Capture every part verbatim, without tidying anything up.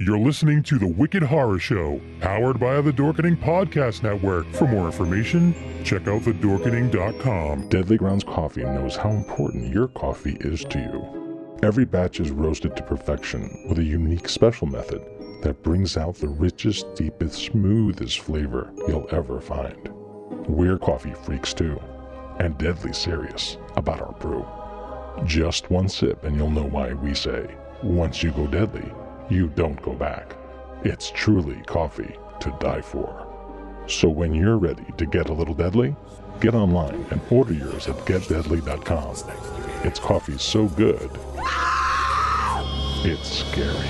You're listening to The Wicked Horror Show, powered by the Dorkening Podcast Network. For more information, check out the dorkening dot com. Deadly Grounds Coffee knows how important your coffee is to you. Every batch is roasted to perfection with a unique special method that brings out the richest, deepest, smoothest flavor you'll ever find. We're coffee freaks too, and deadly serious about our brew. Just one sip and you'll know why we say, once you go deadly, you don't go back. It's truly coffee to die for. So when you're ready to get a little deadly, get online and order yours at get deadly dot com. It's coffee so good, it's scary.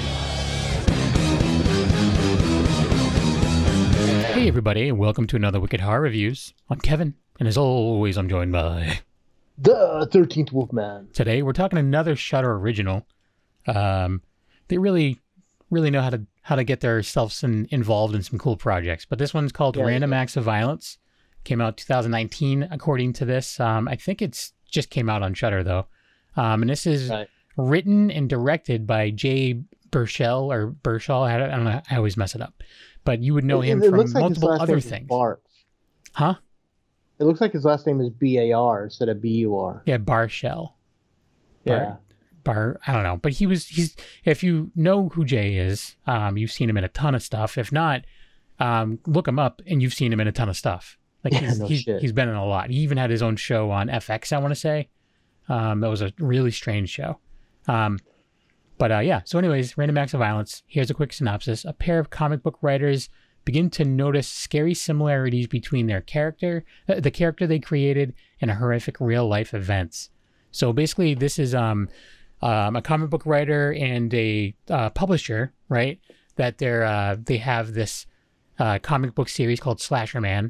Hey everybody, and welcome to another Wicked Horror Reviews. I'm Kevin, and as always, I'm joined by... the thirteenth Wolfman. Today, we're talking another Shudder original. Um, they really, really know how to how to get themselves in, involved in some cool projects. But this one's called Yeah, Random yeah. Acts of Violence. Came out two thousand nineteen, according to this. Um, I think it's just came out on Shudder though. Um, and this is Right. written and directed by Jay Burchell or Burchell. I don't, I don't know. I always mess it up. But you would know It- him it from looks like his multiple last other name is things. Barks. Huh? It looks like his last name is B A R instead of B U R. Yeah, Barshell. Yeah. Bar, I don't know, but he was, he's, if you know who Jay is, um, you've seen him in a ton of stuff. If not, um, look him up and you've seen him in a ton of stuff. Like Yeah, he's, no he's, shit. he's been in a lot. He even had his own show on F X, I want to say. Um, that was a really strange show. Um, but, uh, yeah. So anyways, Random Acts of Violence. Here's a quick synopsis. A pair of comic book writers begin to notice scary similarities between their character, uh, the character they created, and a horrific real life events. So basically this is, um, Um, a comic book writer and a uh, publisher, right? That they're uh, they have this uh, comic book series called Slasher Man,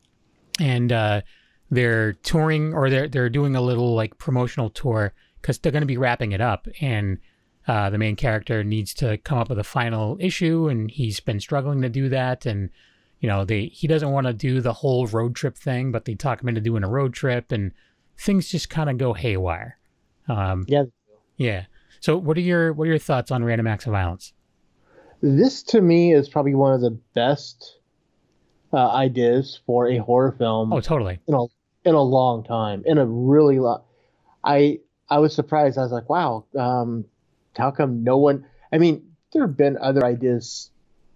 and uh, they're touring or they're they're doing a little like promotional tour because they're going to be wrapping it up, and uh, the main character needs to come up with a final issue, and he's been struggling to do that, and you know they he doesn't want to do the whole road trip thing, but they talk him into doing a road trip, and things just kind of go haywire. Um, Yeah. yeah. So what are your what are your thoughts on Random Acts of Violence? This to me is probably one of the best uh, ideas for a horror film Oh, totally. in a in a long time. In a really long. I I was surprised. I was like, wow. Um, how come no one? I mean, there have been other ideas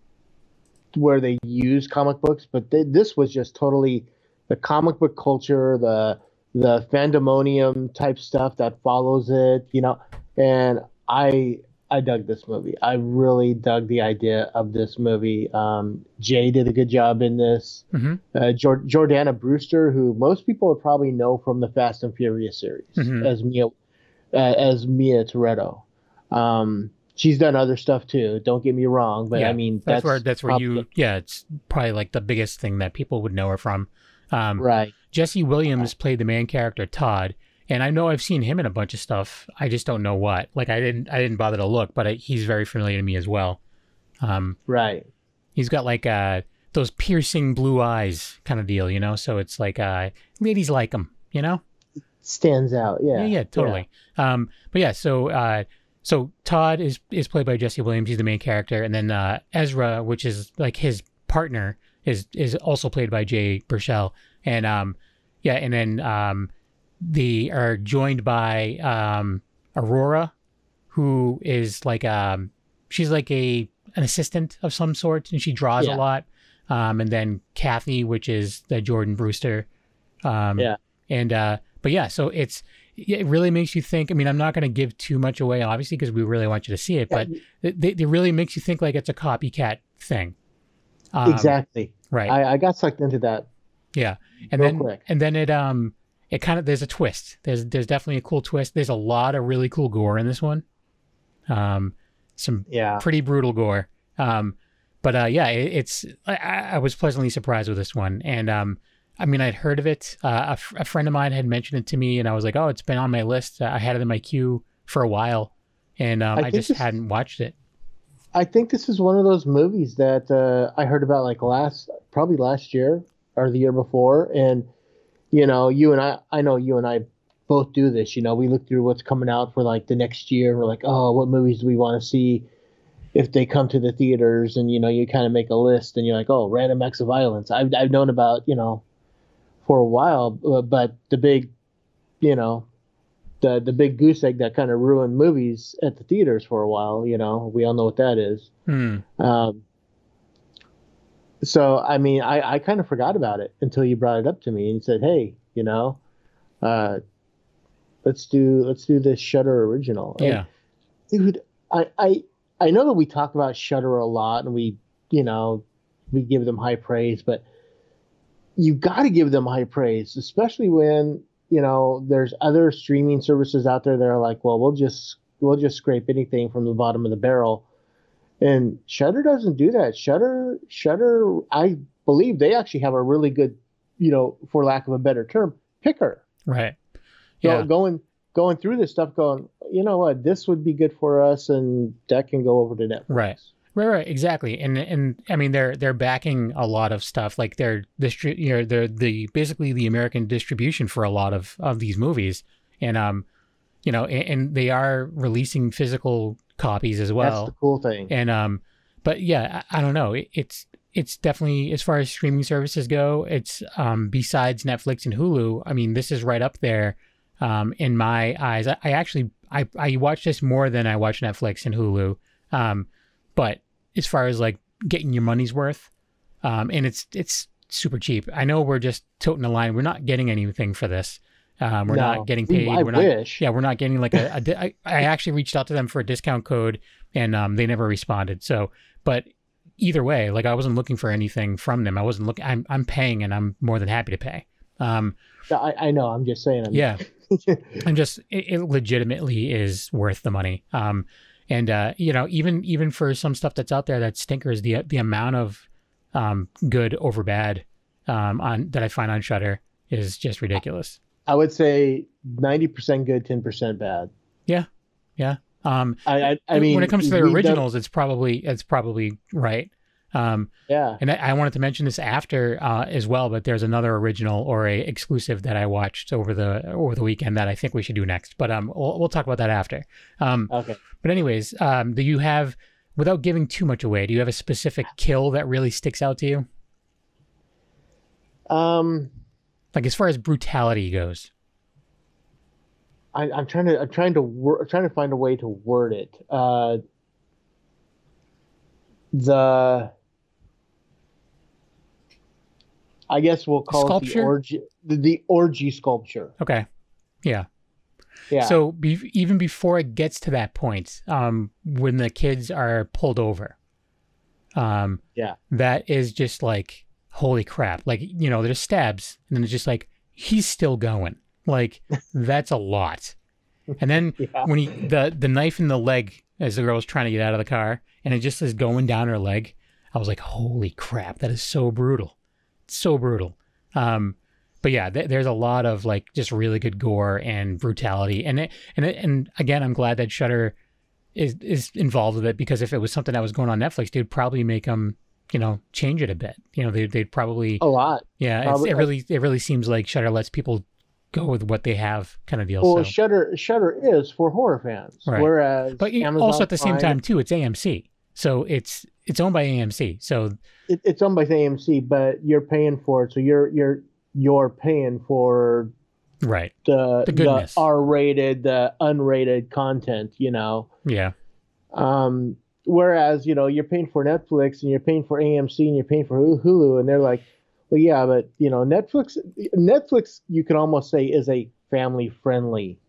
where they use comic books, but th- this was just totally the comic book culture, the the fandomonium type stuff that follows it, you know. And I I dug this movie. I really dug the idea of this movie. Um, Jay did a good job in this. Mm-hmm. Uh, Jor- Jordana Brewster, who most people would probably know from the Fast and Furious series Mhm. as Mia uh, as Mia Toretto. Um, she's done other stuff too. Don't get me wrong, but yeah, I mean that's, that's, where that's where probably- you yeah, it's probably like the biggest thing that people would know her from. Um, right. Jesse Williams played the main character Todd, and I know I've seen him in a bunch of stuff. I just don't know what. Like I didn't I didn't bother to look, but I, he's very familiar to me as well. Um, Right. he's got like uh those piercing blue eyes kind of deal, you know. So it's like uh ladies like him, you know. Stands out. Yeah. Yeah, yeah, totally. Um, but yeah, so uh, so Todd is is played by Jesse Williams. He's the main character, and then uh, Ezra, which is like his partner, is is also played by Jay Burchell. And um, yeah, and then um, they are joined by um, Aurora, who is like um, she's like a an assistant of some sort, and she draws Yeah. a lot. Um, and then Kathy, which is the Jordan Brewster. Um, Yeah. And uh, but yeah, so it's it really makes you think. I mean, I'm not going to give too much away, obviously, because we really want you to see it. But it, it, it really makes you think like it's a copycat thing. Um, Exactly. Right. I, I got sucked into that. yeah. And real then quick. and then it um it kind of there's a twist. There's there's definitely a cool twist. There's a lot of really cool gore in this one. Um, some Yeah. pretty brutal gore. Um, but uh, yeah, it, it's I, I was pleasantly surprised with this one, and um, I mean I'd heard of it. Uh, a, f- a friend of mine had mentioned it to me, and I was like, oh, it's been on my list. I had it in my queue for a while, and um, I I, think just this- hadn't watched it. I think this is one of those movies that uh, I heard about like last, probably last year or the year before. And, you know, you and I, I know you and I both do this. You know, we look through what's coming out for like the next year. And we're like, oh, what movies do we want to see? if they come to the theaters, and you know, you kind of make a list, and you're like, oh, random acts of violence. I've I've known about, you know, for a while, uh, but the big, you know, the the big goose egg that kind of ruined movies at the theaters for a while. You know, we all know what that is. Hmm. Um, so I mean, I I kind of forgot about it until you brought it up to me and said, hey, you know, uh, let's do let's do this Shudder original. Yeah. And, dude, I I I know that we talk about Shudder a lot, and we, you know, we give them high praise, but you got to give them high praise, especially when, you know, there's other streaming services out there that are like, well, we'll just we'll just scrape anything from the bottom of the barrel. And Shudder doesn't do that. Shudder, Shudder, I believe they actually have a really good, you know, for lack of a better term, picker. Right. Yeah. Yeah. So going going through this stuff, going, you know what, this would be good for us, and that can go over to Netflix. Right. Right, right, exactly, and and I mean they're they're backing a lot of stuff, like they're distri- you know, they're the basically the American distribution for a lot of, of these movies, and um, you know, and, and they are releasing physical copies as well. That's the cool thing. And um, but yeah, I, I don't know, it, it's it's definitely, as far as streaming services go, it's um besides Netflix and Hulu, I mean this is right up there, um in my eyes. I, I actually I I watch this more than I watch Netflix and Hulu, um, but as far as like getting your money's worth, um, and it's it's super cheap. I know we're just toting the line. We're not getting anything for this. Um, we're No. not getting paid. I we're not, wish. Yeah, we're not getting like a. a di- I, I actually reached out to them for a discount code, and um, they never responded. So, but either way, like I wasn't looking for anything from them. I wasn't looking. I'm I'm paying, and I'm more than happy to pay. Um, I, I know. I'm just saying. I'm, yeah, and just it, it legitimately is worth the money. Um, And, uh, you know, even even for some stuff that's out there that stinkers, the the amount of um, good over bad um, on that I find on Shudder is just ridiculous. I would say ninety percent good, ten percent bad. Yeah, yeah. Um, I, I, I mean, when it comes to the we've done- originals, it's probably it's probably right. Um, yeah. and I, I wanted to mention this after uh, as well, but there's another original or a exclusive that I watched over the over the weekend that I think we should do next. But um, we'll, we'll talk about that after. Um, Okay. But anyways, um, do you have, without giving too much away, do you have a specific kill that really sticks out to you? Um, Like as far as brutality goes. I, I'm trying to I'm trying to wor- trying to find a way to word it. Uh, the I guess we'll call Sculpture? it the orgy the, the orgy sculpture. Okay. Yeah. Yeah. So be, even before it gets to that point, um, when the kids are pulled over, um, yeah. that is just like, holy crap. Like, you know, there's stabs and then it's just like, he's still going. Like, that's a lot. And then Yeah. when he, the, the knife in the leg as the girl's trying to get out of the car and it just is going down her leg, I was like, holy crap, that is so brutal. So brutal. Um, But yeah, th- there's a lot of like just really good gore and brutality, and it, and it, and again, I'm glad that Shudder is is involved with it, because if it was something that was going on Netflix, they'd probably make them, you know, change it a bit. You know, they they'd probably A lot. yeah. It's, Probably- it really it really seems like Shudder lets people go with what they have, kind of deal. Well, so, Shudder Shudder is for horror fans, Right. whereas but you- Amazon also at the same Prime, time too, it's A M C, so it's it's owned by A M C. So it, it's owned by A M C, but you're paying for it, so you're you're you're paying for right, the The goodness. R-rated, the unrated content, you know. yeah, Um, whereas, you know, you're paying for Netflix and you're paying for A M C and you're paying for Hulu, and they're like, well, yeah, but you know, Netflix, Netflix, you can almost say is a family friendly.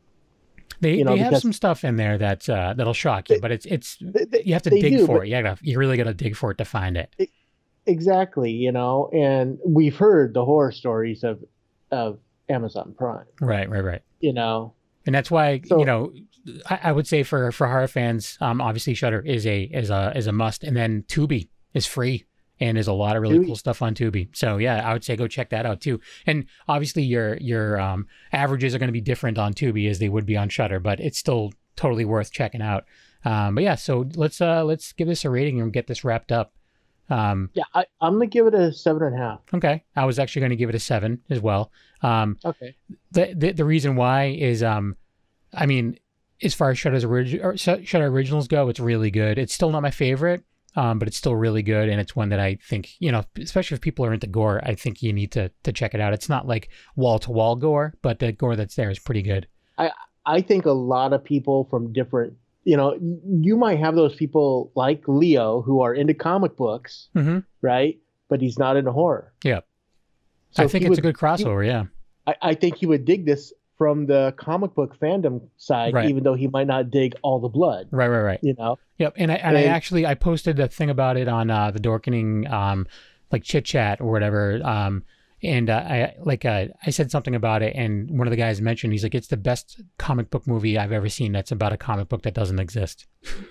they You know, they have because- some stuff in there that's uh, that'll shock you, but it's it's They- they- you have to they dig do, for but- it. You gotta you really gotta dig for it to find it. Exactly, you know, and we've heard the horror stories of of Amazon Prime, Right, right, right. you know. And that's why, So- you know, I, I would say for, for horror fans, um, obviously Shudder is a is a is a must, and then Tubi is free, and there's a lot of really Tubi. cool stuff on Tubi. So yeah, I would say go check that out too. And obviously your your um, averages are going to be different on Tubi as they would be on Shudder, but it's still totally worth checking out. Um, but yeah, so let's uh let's give this a rating and get this wrapped up. Um, Yeah, I, I'm gonna give it a seven and a half. okay, I was actually going to give it a seven as well. Um, Okay. the, the the reason why is um I mean as far as Shudder's orig- or Sh- Shudder originals go, it's really good. It's still not my favorite, um, but it's still really good, and it's one that I think, you know, especially if people are into gore, I think you need to to check it out. It's not like wall to wall gore, but the gore that's there is pretty good. I I think a lot of people from different, you know, you might have those people like Leo who are into comic books, Mm-hmm. right? But he's not into horror. Yeah, So I think he it's would- a good crossover. Yeah. I, I think he would dig this from the comic book fandom side, Right. even though he might not dig all the blood. Right, right, right. You know, Yep. And I and I And- actually I posted a thing about it on uh, the Dorkening um like chit chat or whatever. Um and uh, I like uh, I said something about it, and one of the guys mentioned, he's like, it's the best comic book movie I've ever seen that's about a comic book that doesn't exist.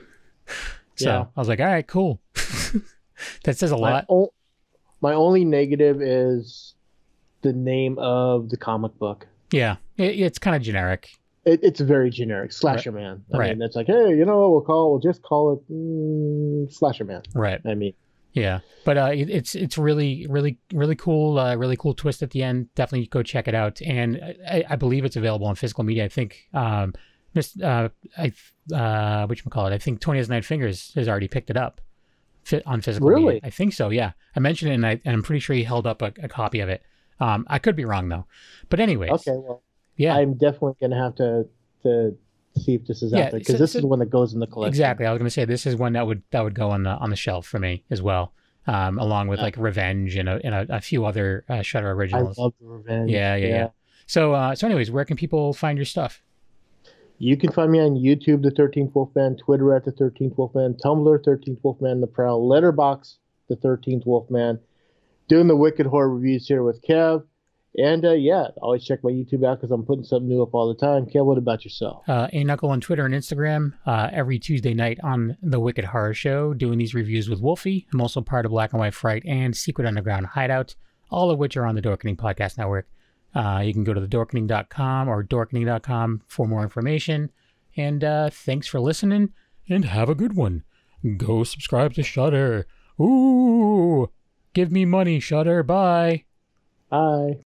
So Yeah. I was like, all right, cool. That says a my, lot. o- my only negative is the name of the comic book. Yeah. It, it's kind of generic. It, it's very generic, Slasher Man. I Right. mean, it's like, hey, you know what we'll call? We'll just call it mm, Slasher Man. Right. I mean, Yeah, but uh, it, it's it's really really really cool, uh, really cool twist at the end. Definitely go check it out, and I, I believe it's available on physical media. I think, um, just uh, I uh, what you call it? I think Tony Has Nine Fingers has already picked it up, fit on physical Really? media. I think so. Yeah, I mentioned it, and, I, and I'm pretty sure he held up a, a copy of it. Um, I could be wrong though, but anyways, okay, well, yeah, I'm definitely gonna have to to see if this is Yeah, out there because so- this so- is one that goes in the collection. exactly. I was going to say this is one that would that would go on the on the shelf for me as well, um, along with Yeah. like Revenge and a, and a, a few other uh, Shudder I originals. love the Revenge. Yeah, yeah, yeah. So, uh, so anyways, where can people find your stuff? You can find me on YouTube, The thirteenth Wolfman, Twitter at The thirteenth Wolfman, Tumblr, thirteenth Wolfman, The Prowl, Letterbox, The thirteenth Wolfman, doing the Wicked Horror reviews here with Kev. And uh, yeah, always check my YouTube out because I'm putting something new up all the time. Kev, what about yourself? Uh, A Knuckle on Twitter and Instagram. Uh, every Tuesday night on the Wicked Horror Show, doing these reviews with Wolfie. I'm also part of Black and White Fright and Secret Underground Hideout, all of which are on the Dorkening Podcast Network. Uh, you can go to the dorkening dot com or dorkening dot com for more information. And uh, thanks for listening, and have a good one. Go subscribe to Shudder. Ooh, give me money, Shudder. Bye. Bye.